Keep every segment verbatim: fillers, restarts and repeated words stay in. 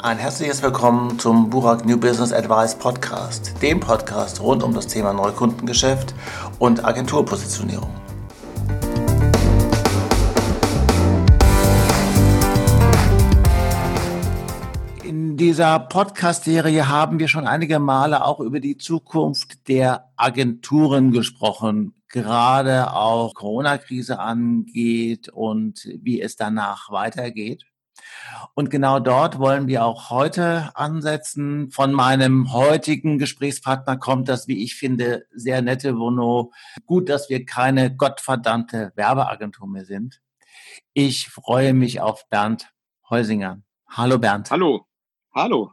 Ein herzliches Willkommen zum Burak New Business Advice Podcast, dem Podcast rund um das Thema Neukundengeschäft und Agenturpositionierung. In dieser Podcast-Serie haben wir schon einige Male auch über die Zukunft der Agenturen gesprochen, gerade auch Corona-Krise angeht und wie es danach weitergeht. Und genau dort wollen wir auch heute ansetzen. Von meinem heutigen Gesprächspartner kommt das, wie ich finde, sehr nette Vono. Gut, dass wir keine gottverdammte Werbeagentur mehr sind. Ich freue mich auf Bernd Heusinger. Hallo Bernd. Hallo. Hallo.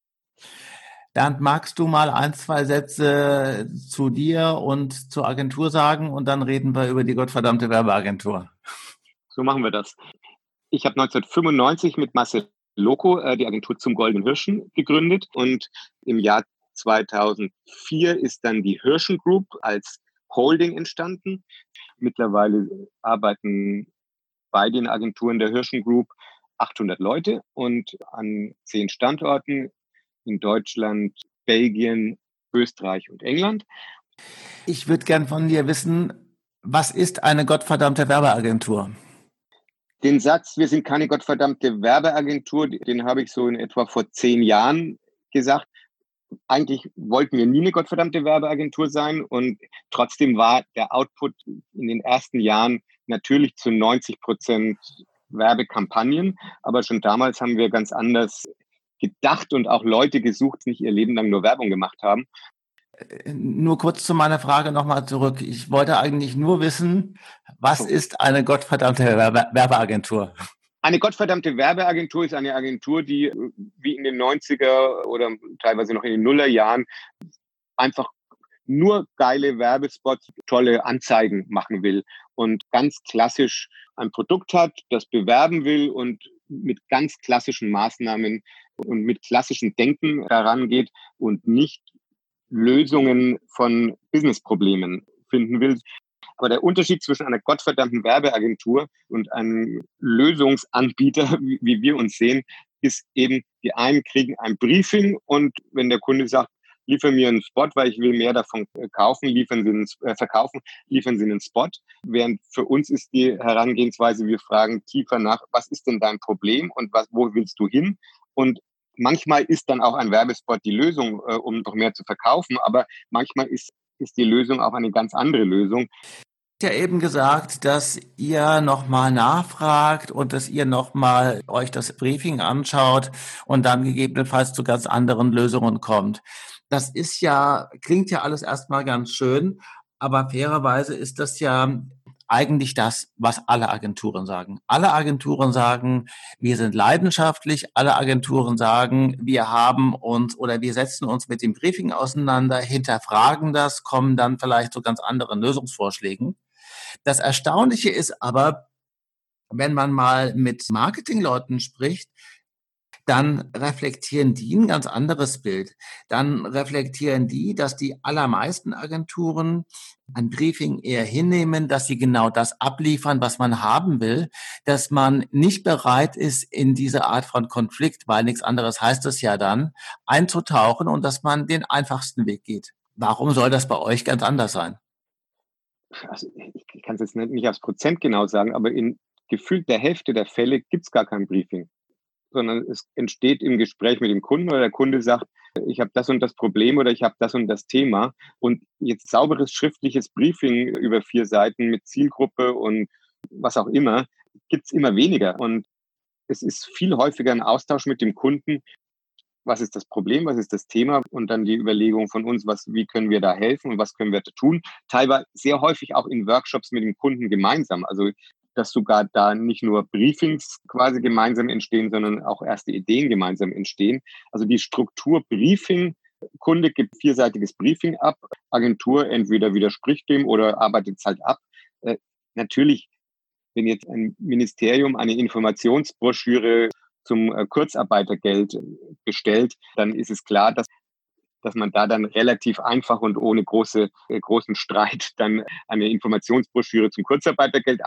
Bernd, magst du mal ein, zwei Sätze zu dir und zur Agentur sagen und dann reden wir über die gottverdammte Werbeagentur. So machen wir das. Ich habe neunzehnhundertfünfundneunzig mit Marcel Loco äh, die Agentur zum Goldenen Hirschen gegründet und im Jahr zweitausendvier ist dann die Hirschen Group als Holding entstanden. Mittlerweile arbeiten bei den Agenturen der Hirschen Group achthundert Leute und an zehn Standorten in Deutschland, Belgien, Österreich und England. Ich würde gern von dir wissen, was ist eine gottverdammte Werbeagentur? Den Satz, wir sind keine gottverdammte Werbeagentur, den habe ich so in etwa vor zehn Jahren gesagt. Eigentlich wollten wir nie eine gottverdammte Werbeagentur sein und trotzdem war der Output in den ersten Jahren natürlich zu neunzig Prozent Werbekampagnen. Aber schon damals haben wir ganz anders gedacht und auch Leute gesucht, die nicht ihr Leben lang nur Werbung gemacht haben. Nur kurz zu meiner Frage nochmal zurück. Ich wollte eigentlich nur wissen, was ist eine gottverdammte Werbe- Werbeagentur? Eine gottverdammte Werbeagentur ist eine Agentur, die wie in den neunziger oder teilweise noch in den Nullerjahren einfach nur geile Werbespots, tolle Anzeigen machen will und ganz klassisch ein Produkt hat, das bewerben will und mit ganz klassischen Maßnahmen und mit klassischem Denken herangeht und nicht Lösungen von Businessproblemen finden will. Aber der Unterschied zwischen einer gottverdammten Werbeagentur und einem Lösungsanbieter, wie wir uns sehen, ist eben, die einen kriegen ein Briefing und wenn der Kunde sagt, liefer mir einen Spot, weil ich will mehr davon kaufen, liefern Sie einen, äh, verkaufen, liefern Sie einen Spot. Während für uns ist die Herangehensweise, wir fragen tiefer nach, was ist denn dein Problem und was, wo willst du hin? Und manchmal ist dann auch ein Werbespot die Lösung, äh, um noch mehr zu verkaufen, aber manchmal ist, ist die Lösung auch eine ganz andere Lösung. Ja eben gesagt, dass ihr nochmal nachfragt und dass ihr nochmal euch das Briefing anschaut und dann gegebenenfalls zu ganz anderen Lösungen kommt. Das ist ja, klingt ja alles erstmal ganz schön, aber fairerweise ist das ja eigentlich das, was alle Agenturen sagen. Alle Agenturen sagen, wir sind leidenschaftlich. Alle Agenturen sagen, wir haben uns oder wir setzen uns mit dem Briefing auseinander, hinterfragen das, kommen dann vielleicht zu ganz anderen Lösungsvorschlägen. Das Erstaunliche ist aber, wenn man mal mit Marketingleuten spricht, dann reflektieren die ein ganz anderes Bild. Dann reflektieren die, dass die allermeisten Agenturen ein Briefing eher hinnehmen, dass sie genau das abliefern, was man haben will, dass man nicht bereit ist, in diese Art von Konflikt, weil nichts anderes heißt es ja dann, einzutauchen und dass man den einfachsten Weg geht. Warum soll das bei euch ganz anders sein? Also ich kann es jetzt nicht, nicht aufs Prozent genau sagen, aber in gefühlt der Hälfte der Fälle gibt es gar kein Briefing, sondern es entsteht im Gespräch mit dem Kunden oder der Kunde sagt, ich habe das und das Problem oder ich habe das und das Thema und jetzt sauberes schriftliches Briefing über vier Seiten mit Zielgruppe und was auch immer, gibt es immer weniger und es ist viel häufiger ein Austausch mit dem Kunden. Was ist das Problem, was ist das Thema und dann die Überlegung von uns, was, wie können wir da helfen und was können wir da tun. Teilweise sehr häufig auch in Workshops mit dem Kunden gemeinsam, also dass sogar da nicht nur Briefings quasi gemeinsam entstehen, sondern auch erste Ideen gemeinsam entstehen. Also die Struktur Briefing, Kunde gibt vierseitiges Briefing ab, Agentur entweder widerspricht dem oder arbeitet es halt ab. Äh, natürlich, wenn jetzt ein Ministerium eine Informationsbroschüre zum äh, Kurzarbeitergeld bestellt, dann ist es klar, dass dass man da dann relativ einfach und ohne große, äh, großen Streit dann eine Informationsbroschüre zum Kurzarbeitergeld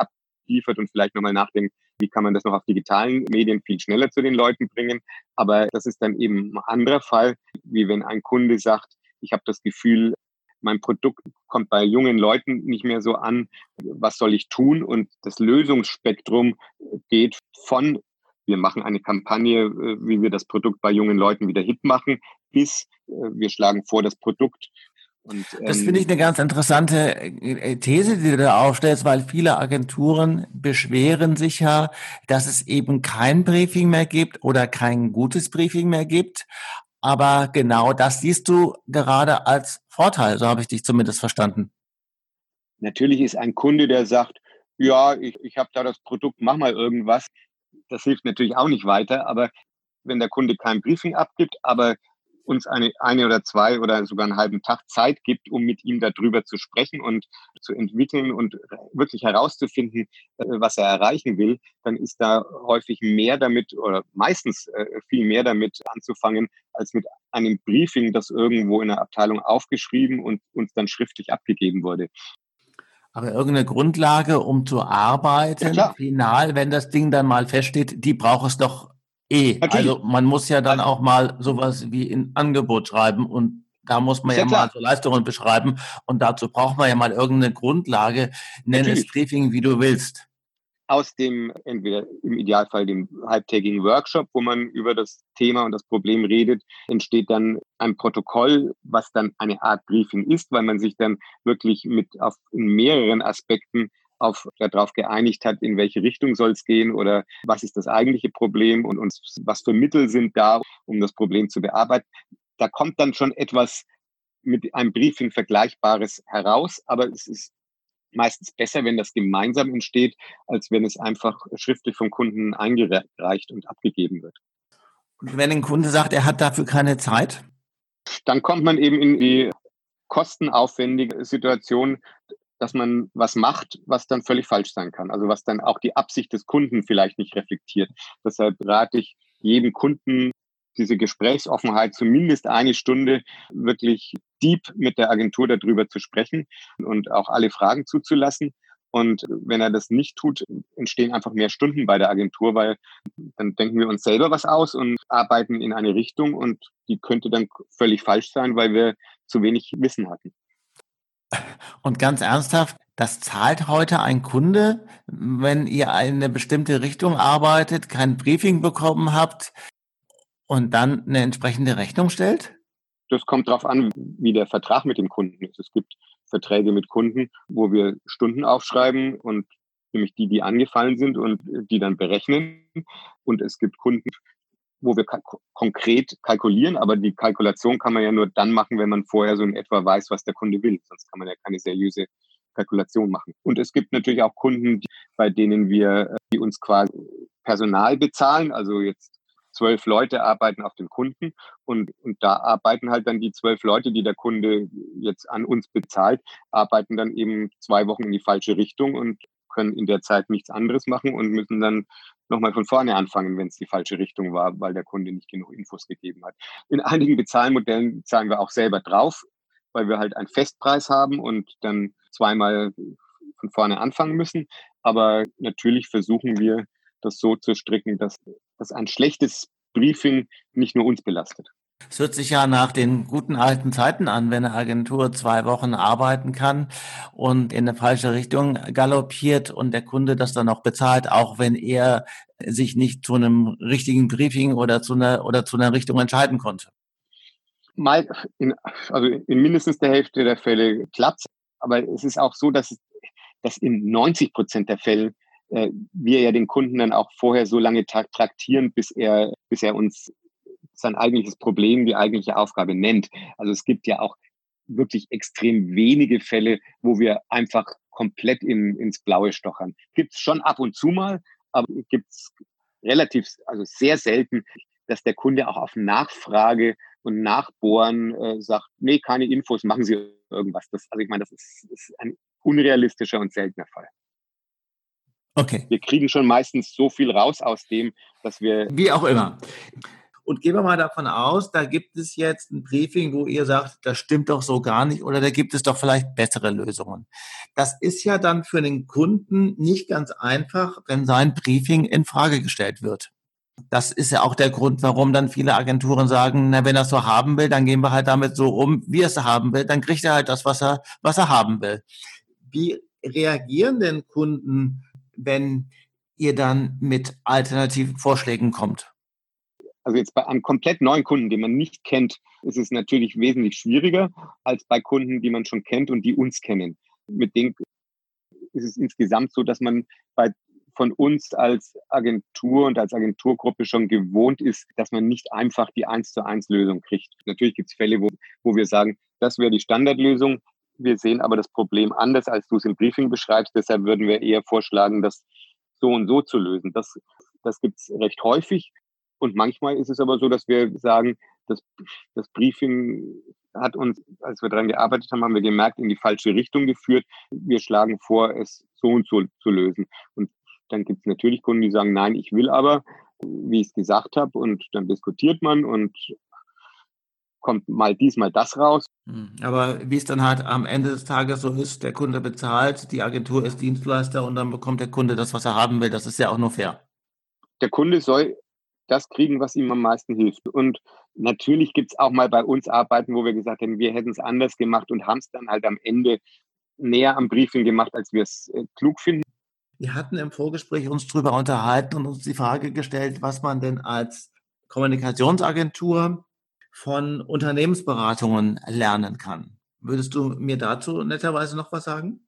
liefert und vielleicht nochmal nachdenkt, wie kann man das noch auf digitalen Medien viel schneller zu den Leuten bringen. Aber das ist dann eben ein anderer Fall, wie wenn ein Kunde sagt, ich habe das Gefühl, mein Produkt kommt bei jungen Leuten nicht mehr so an, was soll ich tun? Und das Lösungsspektrum geht von, wir machen eine Kampagne, wie wir das Produkt bei jungen Leuten wieder hip machen, bis wir schlagen vor, das Produkt. Und, ähm, das finde ich eine ganz interessante These, die du da aufstellst, weil viele Agenturen beschweren sich ja, dass es eben kein Briefing mehr gibt oder kein gutes Briefing mehr gibt. Aber genau das siehst du gerade als Vorteil, so habe ich dich zumindest verstanden. Natürlich ist ein Kunde, der sagt, ja, ich, ich habe da das Produkt, mach mal irgendwas. Das hilft natürlich auch nicht weiter. Aber wenn der Kunde kein Briefing abgibt, aber uns eine, eine oder zwei oder sogar einen halben Tag Zeit gibt, um mit ihm darüber zu sprechen und zu entwickeln und wirklich herauszufinden, was er erreichen will, dann ist da häufig mehr damit oder meistens viel mehr damit anzufangen, als mit einem Briefing, das irgendwo in der Abteilung aufgeschrieben und uns dann schriftlich abgegeben wurde. Aber irgendeine Grundlage, um zu arbeiten, ja, final, wenn das Ding dann mal feststeht, die braucht es doch eh. Natürlich. Also man muss ja dann also, auch mal sowas wie ein Angebot schreiben und da muss man ja, ja mal so Leistungen beschreiben und dazu braucht man ja mal irgendeine Grundlage. Nenn Natürlich. es Briefing, wie du willst. Aus dem, entweder im Idealfall dem halbtägigen Workshop, wo man über das Thema und das Problem redet, entsteht dann ein Protokoll, was dann eine Art Briefing ist, weil man sich dann wirklich mit auf in mehreren Aspekten auf darauf geeinigt hat, in welche Richtung soll es gehen oder was ist das eigentliche Problem und, und was für Mittel sind da, um das Problem zu bearbeiten. Da kommt dann schon etwas mit einem Briefing Vergleichbares heraus, aber es ist meistens besser, wenn das gemeinsam entsteht, als wenn es einfach schriftlich vom Kunden eingereicht und abgegeben wird. Und wenn ein Kunde sagt, er hat dafür keine Zeit? Dann kommt man eben in die kostenaufwendige Situation, dass man was macht, was dann völlig falsch sein kann. Also was dann auch die Absicht des Kunden vielleicht nicht reflektiert. Deshalb rate ich jedem Kunden, diese Gesprächsoffenheit, zumindest eine Stunde wirklich deep mit der Agentur darüber zu sprechen und auch alle Fragen zuzulassen. Und wenn er das nicht tut, entstehen einfach mehr Stunden bei der Agentur, weil dann denken wir uns selber was aus und arbeiten in eine Richtung und die könnte dann völlig falsch sein, weil wir zu wenig Wissen hatten. Und ganz ernsthaft, das zahlt heute ein Kunde, wenn ihr eine bestimmte Richtung arbeitet, kein Briefing bekommen habt und dann eine entsprechende Rechnung stellt? Das kommt darauf an, wie der Vertrag mit dem Kunden ist. Es gibt Verträge mit Kunden, wo wir Stunden aufschreiben und nämlich die, die angefallen sind und die dann berechnen. Und es gibt Kunden, wo wir k- konkret kalkulieren, aber die Kalkulation kann man ja nur dann machen, wenn man vorher so in etwa weiß, was der Kunde will. Sonst kann man ja keine seriöse Kalkulation machen. Und es gibt natürlich auch Kunden, die, bei denen wir, die uns quasi Personal bezahlen, also jetzt zwölf Leute arbeiten auf den Kunden und, und da arbeiten halt dann die zwölf Leute, die der Kunde jetzt an uns bezahlt, arbeiten dann eben zwei Wochen in die falsche Richtung und können in der Zeit nichts anderes machen und müssen dann nochmal von vorne anfangen, wenn es die falsche Richtung war, weil der Kunde nicht genug Infos gegeben hat. In einigen Bezahlmodellen zahlen wir auch selber drauf, weil wir halt einen Festpreis haben und dann zweimal von vorne anfangen müssen. Aber natürlich versuchen wir, das so zu stricken, dass, dass ein schlechtes Briefing nicht nur uns belastet. Es hört sich ja nach den guten alten Zeiten an, wenn eine Agentur zwei Wochen arbeiten kann und in eine falsche Richtung galoppiert und der Kunde das dann auch bezahlt, auch wenn er sich nicht zu einem richtigen Briefing oder zu einer oder zu einer Richtung entscheiden konnte. Mal in, also in mindestens der Hälfte der Fälle klappt es, aber es ist auch so, dass, dass in neunzig Prozent der Fälle äh, wir ja den Kunden dann auch vorher so lange traktieren, bis er, bis er uns sein eigentliches Problem, die eigentliche Aufgabe nennt. Also es gibt ja auch wirklich extrem wenige Fälle, wo wir einfach komplett in, ins Blaue stochern. Gibt es schon ab und zu mal, aber gibt es relativ, also sehr selten, dass der Kunde auch auf Nachfrage und Nachbohren äh, sagt, nee, keine Infos, machen Sie irgendwas. Das, also ich meine, das ist, ist ein unrealistischer und seltener Fall. Okay. Wir kriegen schon meistens so viel raus aus dem, dass wir... Wie auch immer. Und gehen wir mal davon aus, da gibt es jetzt ein Briefing, wo ihr sagt, das stimmt doch so gar nicht oder da gibt es doch vielleicht bessere Lösungen. Das ist ja dann für den Kunden nicht ganz einfach, wenn sein Briefing in Frage gestellt wird. Das ist ja auch der Grund, warum dann viele Agenturen sagen, na, wenn er es so haben will, dann gehen wir halt damit so um, wie er es haben will, dann kriegt er halt das, was er, was er haben will. Wie reagieren denn Kunden, wenn ihr dann mit alternativen Vorschlägen kommt? Also jetzt bei einem komplett neuen Kunden, den man nicht kennt, ist es natürlich wesentlich schwieriger als bei Kunden, die man schon kennt und die uns kennen. Mit denen ist es insgesamt so, dass man bei von uns als Agentur und als Agenturgruppe schon gewohnt ist, dass man nicht einfach die eins zu eins Lösung kriegt. Natürlich gibt es Fälle, wo, wo wir sagen, das wäre die Standardlösung. Wir sehen aber das Problem anders, als du es im Briefing beschreibst. Deshalb würden wir eher vorschlagen, das so und so zu lösen. Das, das gibt es recht häufig. Und manchmal ist es aber so, dass wir sagen, das, das Briefing hat uns, als wir daran gearbeitet haben, haben wir gemerkt, in die falsche Richtung geführt. Wir schlagen vor, es so und so zu lösen. Und dann gibt es natürlich Kunden, die sagen, nein, ich will aber, wie ich es gesagt habe. Und dann diskutiert man und kommt mal dies, mal das raus. Aber wie es dann halt am Ende des Tages so ist, der Kunde bezahlt, die Agentur ist Dienstleister und dann bekommt der Kunde das, was er haben will. Das ist ja auch nur fair. Der Kunde soll das kriegen, was ihm am meisten hilft. Und natürlich gibt es auch mal bei uns Arbeiten, wo wir gesagt haben, wir hätten es anders gemacht und haben es dann halt am Ende näher am Briefing gemacht, als wir es äh, klug finden. Wir hatten im Vorgespräch uns darüber unterhalten und uns die Frage gestellt, was man denn als Kommunikationsagentur von Unternehmensberatungen lernen kann. Würdest du mir dazu netterweise noch was sagen?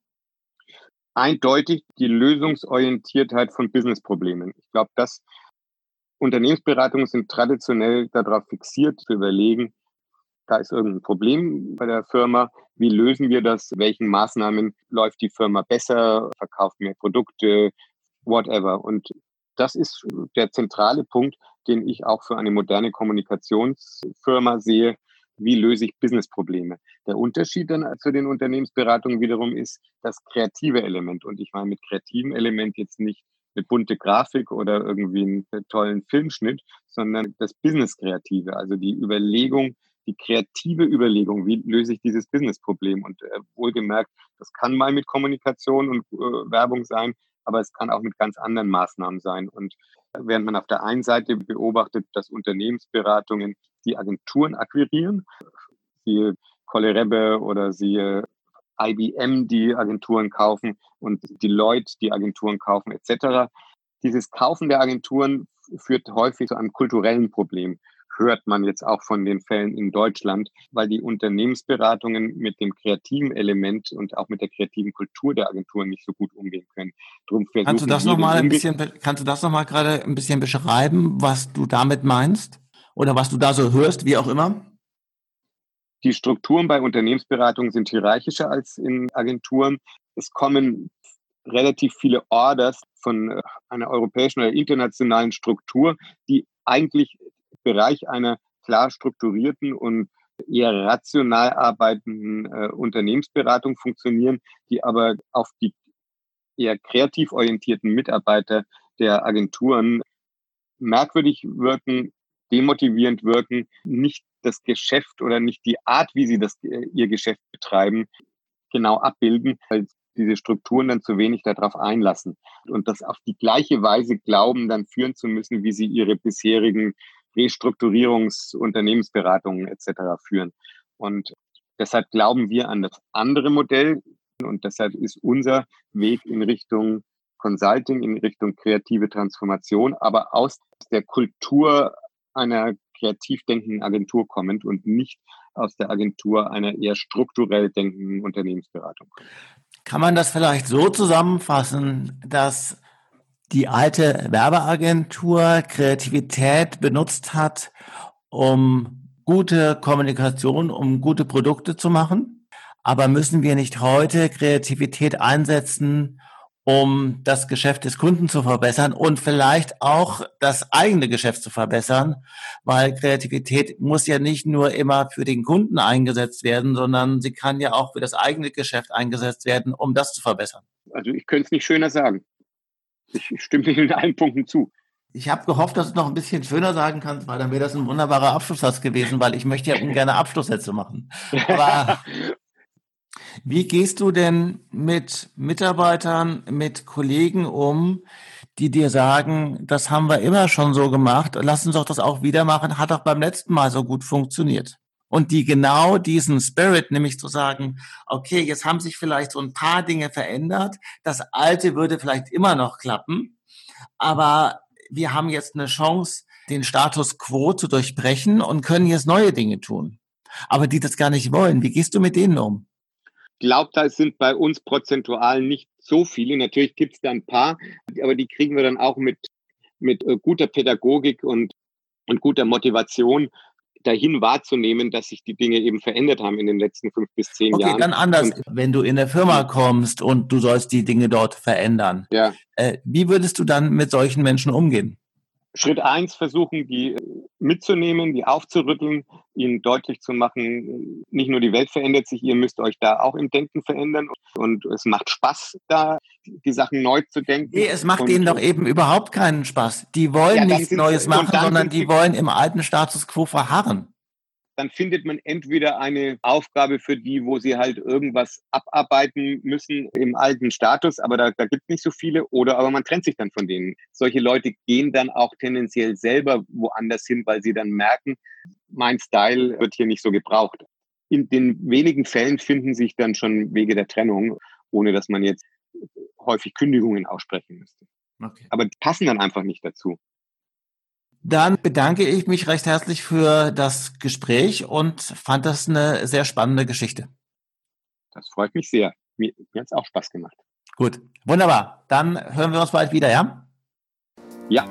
Eindeutig die Lösungsorientiertheit von Businessproblemen. Ich glaube, das Unternehmensberatungen sind traditionell darauf fixiert, zu überlegen, da ist irgendein Problem bei der Firma. Wie lösen wir das? Welchen Maßnahmen läuft die Firma besser? Verkauft mehr Produkte? Whatever. Und das ist der zentrale Punkt, den ich auch für eine moderne Kommunikationsfirma sehe. Wie löse ich Businessprobleme? Der Unterschied dann zu den Unternehmensberatungen wiederum ist das kreative Element. Und ich meine mit kreativem Element jetzt nicht eine bunte Grafik oder irgendwie einen tollen Filmschnitt, sondern das Business-Kreative, also die Überlegung, die kreative Überlegung, wie löse ich dieses Business-Problem? Und äh, wohlgemerkt, das kann mal mit Kommunikation und äh, Werbung sein, aber es kann auch mit ganz anderen Maßnahmen sein. Und während man auf der einen Seite beobachtet, dass Unternehmensberatungen die Agenturen akquirieren, siehe Kolle-Rebbe oder siehe I B M, die Agenturen kaufen und Deloitte, die Agenturen kaufen, et cetera. Dieses Kaufen der Agenturen führt häufig zu einem kulturellen Problem. Hört man jetzt auch von den Fällen in Deutschland, weil die Unternehmensberatungen mit dem kreativen Element und auch mit der kreativen Kultur der Agenturen nicht so gut umgehen können. Drum kannst du das noch mal ein bisschen, kannst du das noch mal gerade ein bisschen beschreiben, was du damit meinst oder was du da so hörst, wie auch immer? Die Strukturen bei Unternehmensberatungen sind hierarchischer als in Agenturen. Es kommen relativ viele Orders von einer europäischen oder internationalen Struktur, die eigentlich im Bereich einer klar strukturierten und eher rational arbeitenden äh, Unternehmensberatung funktionieren, die aber auf die eher kreativ orientierten Mitarbeiter der Agenturen merkwürdig wirken, demotivierend wirken, nicht das Geschäft oder nicht die Art, wie sie das, ihr Geschäft betreiben, genau abbilden, weil diese Strukturen dann zu wenig darauf einlassen und das auf die gleiche Weise glauben, dann führen zu müssen, wie sie ihre bisherigen Restrukturierungs-, Unternehmensberatungen et cetera führen. Und deshalb glauben wir an das andere Modell und deshalb ist unser Weg in Richtung Consulting, in Richtung kreative Transformation, aber aus der Kultur einer kreativ denkenden Agentur kommend und nicht aus der Agentur einer eher strukturell denkenden Unternehmensberatung. Kann man das vielleicht so zusammenfassen, dass die alte Werbeagentur Kreativität benutzt hat, um gute Kommunikation, um gute Produkte zu machen? Aber müssen wir nicht heute Kreativität einsetzen, um das Geschäft des Kunden zu verbessern und vielleicht auch das eigene Geschäft zu verbessern, weil Kreativität muss ja nicht nur immer für den Kunden eingesetzt werden, sondern sie kann ja auch für das eigene Geschäft eingesetzt werden, um das zu verbessern. Also ich könnte es nicht schöner sagen. Ich stimme Ihnen in allen Punkten zu. Ich habe gehofft, dass du es noch ein bisschen schöner sagen kannst, weil dann wäre das ein wunderbarer Abschlusssatz gewesen, weil ich möchte ja ungern Abschlusssätze machen. Aber wie gehst du denn mit Mitarbeitern, mit Kollegen um, die dir sagen, das haben wir immer schon so gemacht, lass uns doch das auch wieder machen, hat doch beim letzten Mal so gut funktioniert. Und die genau diesen Spirit, nämlich zu sagen, okay, jetzt haben sich vielleicht so ein paar Dinge verändert, das Alte würde vielleicht immer noch klappen, aber wir haben jetzt eine Chance, den Status quo zu durchbrechen und können jetzt neue Dinge tun. Aber die das gar nicht wollen. Wie gehst du mit denen um? Ich glaube, da sind bei uns prozentual nicht so viele. Natürlich gibt es da ein paar, aber die kriegen wir dann auch mit, mit äh, guter Pädagogik und, und guter Motivation dahin wahrzunehmen, dass sich die Dinge eben verändert haben in den letzten fünf bis zehn okay, Jahren. Okay, dann anders. Und, wenn du in der Firma kommst und du sollst die Dinge dort verändern, ja. äh, wie würdest du dann mit solchen Menschen umgehen? Schritt eins, versuchen, die mitzunehmen, die aufzurütteln, ihnen deutlich zu machen, nicht nur die Welt verändert sich, ihr müsst euch da auch im Denken verändern und es macht Spaß, da die Sachen neu zu denken. Nee, es macht und, denen doch eben überhaupt keinen Spaß. Die wollen ja, nichts Neues machen, sondern die wollen im alten Status quo verharren. Dann findet man entweder eine Aufgabe für die, wo sie halt irgendwas abarbeiten müssen im alten Status, aber da, da gibt es nicht so viele, oder aber man trennt sich dann von denen. Solche Leute gehen dann auch tendenziell selber woanders hin, weil sie dann merken, mein Style wird hier nicht so gebraucht. In den wenigen Fällen finden sich dann schon Wege der Trennung, ohne dass man jetzt häufig Kündigungen aussprechen müsste. Okay. Aber die passen dann einfach nicht dazu. Dann bedanke ich mich recht herzlich für das Gespräch und fand das eine sehr spannende Geschichte. Das freut mich sehr. Mir, mir hat es auch Spaß gemacht. Gut, wunderbar. Dann hören wir uns bald wieder, ja? Ja.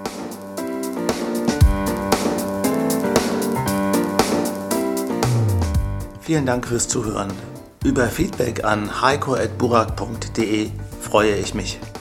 Vielen Dank fürs Zuhören. Über Feedback an heiko at burak punkt de freue ich mich.